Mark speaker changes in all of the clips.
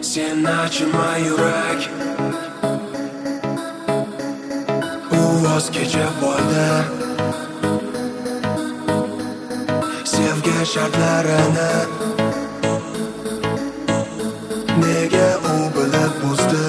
Speaker 1: Sen achima yurak u voz kechib qoldi sevgi shartlarini. Nega u bilib buzdi?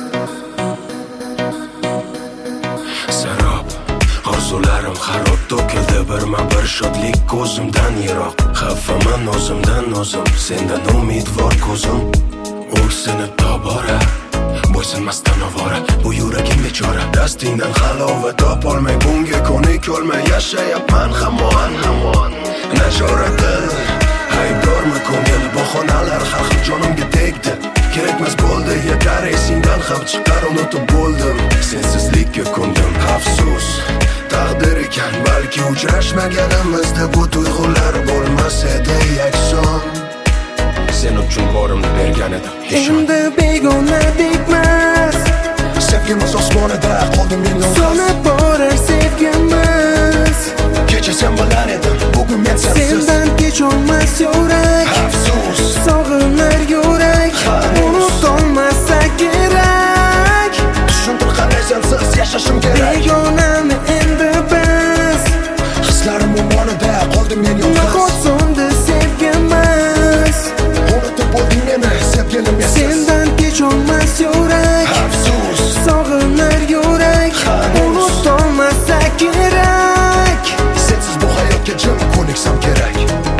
Speaker 1: Sarob orzularim xarob to'kildi birma-bir shodlik ko'zimdan yiroq. Xafaman o'zimdan o'zim, sendan umidvor ko'zim o'ksinib tobora bo'ysunmasdan ovora. Bu yuragim bechora, dastingdan halovat topolmay bunga ko'nikolmay yashayapman hamon. Nachoratil aybdormi ko'ngil, bahonalar har xil jonimga tegdi. Kerakmas bo'ldi, yetar esingdan ham chiqar, unutib bo'ldim. Sensizlikka ko'ndim, afsus taqdir ekan, balki uchrashmaganimizda bu tuyg'ular bo'lmas edi yakson. Sen uchun borimni bergan edim,
Speaker 2: endi begona dekmas.
Speaker 1: Sevgimiz osmonida qoldi men yolg'iz.
Speaker 2: So'nib borar sevgimiz.
Speaker 1: Kecha sen bilan edim, bugun men sensiz.
Speaker 2: Sendan kecholmas yurak,
Speaker 1: afsus
Speaker 2: sog'inar yurak. Unutolmasa kerak,
Speaker 1: tushuntir qanday sensiz yashashim kerak.
Speaker 2: Begonami endi biz,
Speaker 1: Hislarim ummonida qoldi men yolg'iz.
Speaker 2: Nahot so'ndi sevgimiz.
Speaker 1: Unutib bo'lding meni, sevgilim mensiz.
Speaker 2: Sendan kecholmas yurak,
Speaker 1: afsus
Speaker 2: sog'inar yurak. Unutolmasa kerak,
Speaker 1: sensiz bu hayotga jim ko'niksam kerak.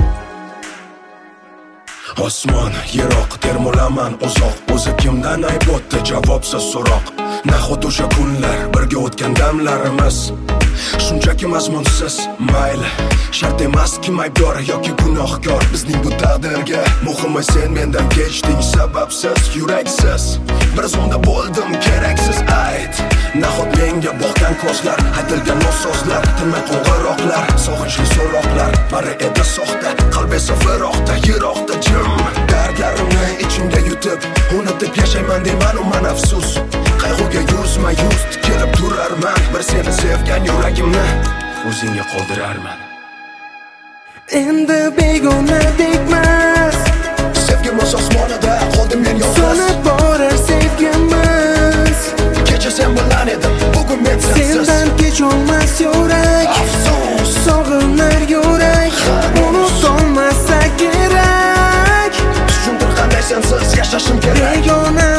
Speaker 1: Osmon yiroq, termulaman uzoq. O'zi kimdan aybotdi, javobsiz so'roq. Nahot o'sha kunlar, birga o'tgan damlarimiz shunchaki mazmunsiz. Mayli, shart emas kim aybdor yoki gunohkor bizning bu taqdirga. Muhimi sen mendan kechding sababsiz, yuraksiz. Bir zumda bo'ldim keraksiz. Ayt, nahot menga boqgan ko'zlar, aytilgan so'zlar, tinmay qo'ng'iroqlar, sog'inchli so'roqlar bari edi soxta, qalb esa firoqda, yiroqda jim. Dardlarimni ichimga yutib, unutib yashayman deyman man afsus. Qayg'uga yuzma yuz tikilib turarman, bir seni sevgan yuragimni o'zingga qoldirarman.
Speaker 2: endi begona dekmas.
Speaker 1: Sevgimiz osmonida qoldi men yolg'iz.
Speaker 2: So'nib borar sevgimiz.
Speaker 1: Kecha sen bilan edim, bugun men sensiz.
Speaker 2: Sendan kecholmas yurak,
Speaker 1: afsus
Speaker 2: sog'inar yurak. Unutolmasa kerak,
Speaker 1: tushuntir qanday sensiz yashashim kerak.
Speaker 2: Begona